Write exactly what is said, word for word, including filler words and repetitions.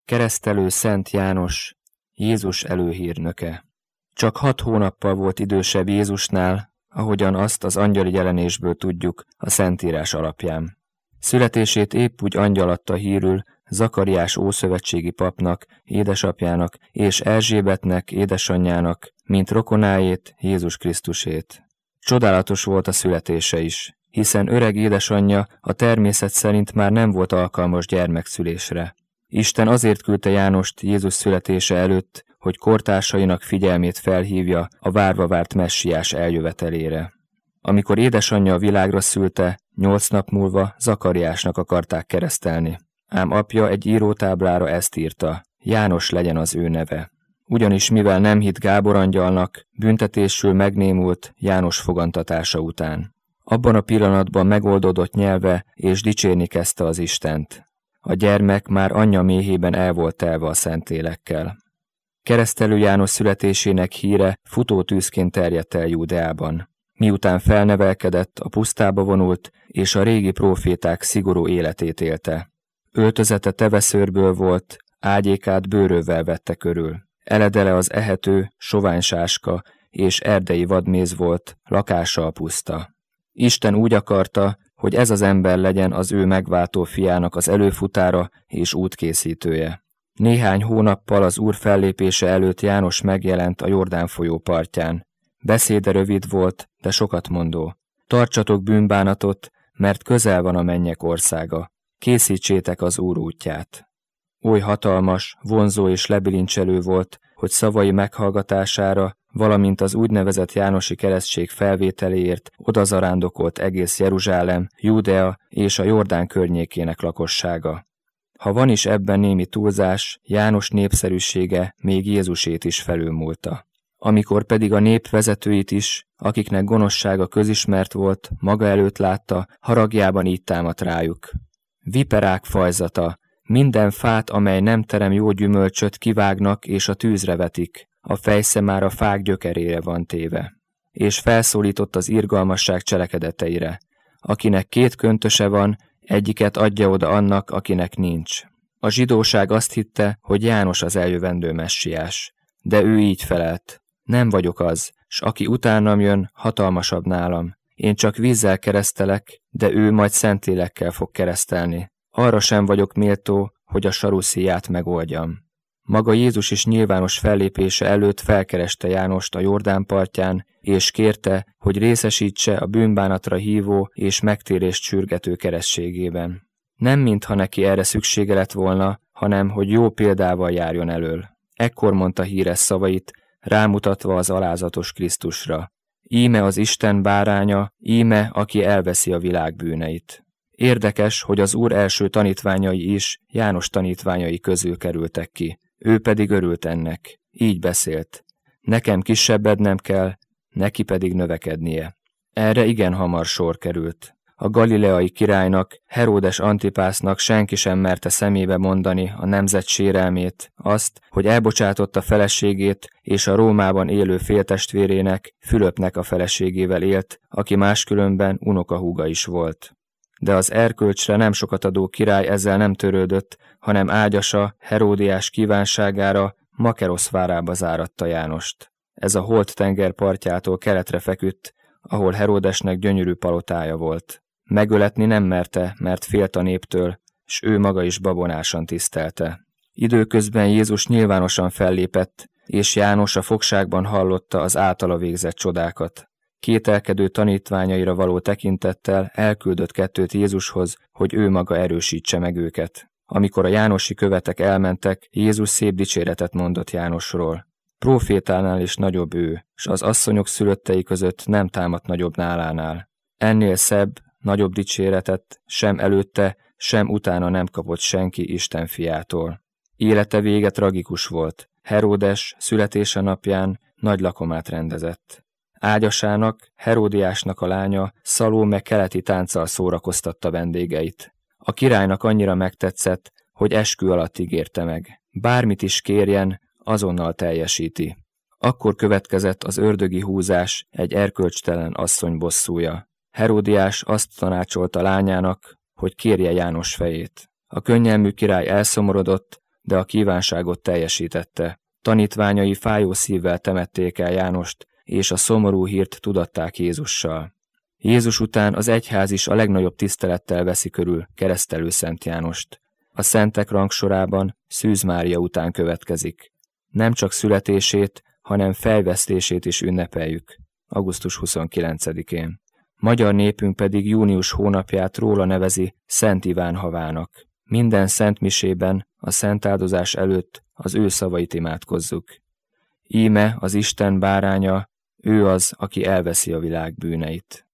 Keresztelő Szent János, Jézus előhírnöke. Csak hat hónappal volt idősebb Jézusnál, ahogyan azt az angyali jelenésből tudjuk a Szentírás alapján. Születését épp úgy angyal adta hírül Zakariás ószövetségi papnak, édesapjának és Erzsébetnek, édesanyjának, mint rokonáét, Jézus Krisztusét. Csodálatos volt a születése is, hiszen öreg édesanyja a természet szerint már nem volt alkalmas gyermekszülésre. Isten azért küldte Jánost Jézus születése előtt, hogy kortársainak figyelmét felhívja a várva várt messiás eljövetelére. Amikor édesanyja a világra szülte, nyolc nap múlva Zakariásnak akarták keresztelni. Ám apja egy írótáblára ezt írta: János legyen az ő neve. Ugyanis mivel nem hitt Gábor angyalnak, büntetésül megnémult János fogantatása után. Abban a pillanatban megoldódott nyelve, és dicsérni kezdte az Istent. A gyermek már anyja méhében el volt telve a Szentlélekkel. Keresztelő János születésének híre futótűzként terjedt el Júdeában. Miután felnevelkedett, a pusztába vonult, és a régi próféták szigorú életét élte. Öltözete teveszőrből volt, ágyékát bőrővel vette körül. Eledele az ehető, sovány sáska és erdei vadméz volt, lakása a puszta. Isten úgy akarta, hogy ez az ember legyen az ő megváltó fiának az előfutára és útkészítője. Néhány hónappal az Úr fellépése előtt János megjelent a Jordán folyó partján. Beszéde rövid volt, de sokat mondó. Tartsatok bűnbánatot, mert közel van a mennyek országa. Készítsétek az Úr útját. Oly hatalmas, vonzó és lebilincselő volt, hogy szavai meghallgatására, valamint az úgynevezett jánosi keresztség felvételéért odazarándokolt egész Jeruzsálem, Júdea és a Jordán környékének lakossága. Ha van is ebben némi túlzás, János népszerűsége még Jézusét is felülmúlta. Amikor pedig a nép vezetőit is, akiknek gonoszsága közismert volt, maga előtt látta, haragjában így támadt rájuk: Viperák fajzata, minden fát, amely nem terem jó gyümölcsöt, kivágnak és a tűzre vetik, a fejsze már a fák gyökerére van téve. És felszólított az irgalmasság cselekedeteire: akinek két köntöse van, egyiket adja oda annak, akinek nincs. A zsidóság azt hitte, hogy János az eljövendő messiás, de ő így felelt: nem vagyok az, s aki utánam jön, hatalmasabb nálam. Én csak vízzel keresztelek, de ő majd Szentlélekkel fog keresztelni. Arra sem vagyok méltó, hogy a saruszíját megoldjam. Maga Jézus is nyilvános fellépése előtt felkereste Jánost a Jordán partján, és kérte, hogy részesítse a bűnbánatra hívó és megtérést sürgető kerességében. Nem mintha neki erre szüksége lett volna, hanem hogy jó példával járjon elől. Ekkor mondta híres szavait, rámutatva az alázatos Krisztusra: íme az Isten báránya, íme, aki elveszi a világ bűneit. Érdekes, hogy az Úr első tanítványai is János tanítványai közül kerültek ki. Ő pedig örült ennek. Így beszélt: nekem kisebbednem kell, neki pedig növekednie. Erre igen hamar sor került. A galileai királynak, Heródes Antipásznak senki sem merte szemébe mondani a nemzet sérelmét, azt, hogy elbocsátotta feleségét, és a Rómában élő féltestvérének, Fülöpnek a feleségével élt, aki máskülönben unokahúga is volt. De az erkölcsre nem sokat adó király ezzel nem törődött, hanem ágyasa Heródiás kívánságára Makerosz várába záratta Jánost. Ez a Holt tenger partjától keletre feküdt, ahol Heródesnek gyönyörű palotája volt. Megöletni nem merte, mert félt a néptől, s ő maga is babonásan tisztelte. Időközben Jézus nyilvánosan fellépett, és János a fogságban hallotta az általa végzett csodákat. Kételkedő tanítványaira való tekintettel elküldött kettőt Jézushoz, hogy ő maga erősítse meg őket. Amikor a jánosi követek elmentek, Jézus szép dicséretet mondott Jánosról. Prófétánál is nagyobb ő, s az asszonyok szülöttei között nem támadt nagyobb nálánál. Ennél szebb, nagyobb dicséretet sem előtte, sem utána nem kapott senki Isten fiától. Élete vége tragikus volt. Heródes születése napján nagy lakomát rendezett. Ágyasának, Heródiásnak a lánya Szalóme keleti tánccal szórakoztatta vendégeit. A királynak annyira megtetszett, hogy eskü alatt ígérte meg. Bármit is kérjen, azonnal teljesíti. Akkor következett az ördögi húzás, egy erkölcstelen asszony bosszúja. Heródiás azt tanácsolta lányának, hogy kérje János fejét. A könnyelmű király elszomorodott, de a kívánságot teljesítette. Tanítványai fájó szívvel temették el Jánost, és a szomorú hírt tudatták Jézussal. Jézus után az egyház is a legnagyobb tisztelettel veszi körül keresztelő Szent Jánost. A szentek rangsorában Szűz Mária után következik. Nem csak születését, hanem fejvesztését is ünnepeljük, augusztus huszonkilencedikén. Magyar népünk pedig június hónapját róla nevezi Szent Iván havának. Minden szentmisében a szentáldozás előtt az ő szavait imádkozzuk. Íme az Isten báránya, ő az, aki elveszi a világ bűneit.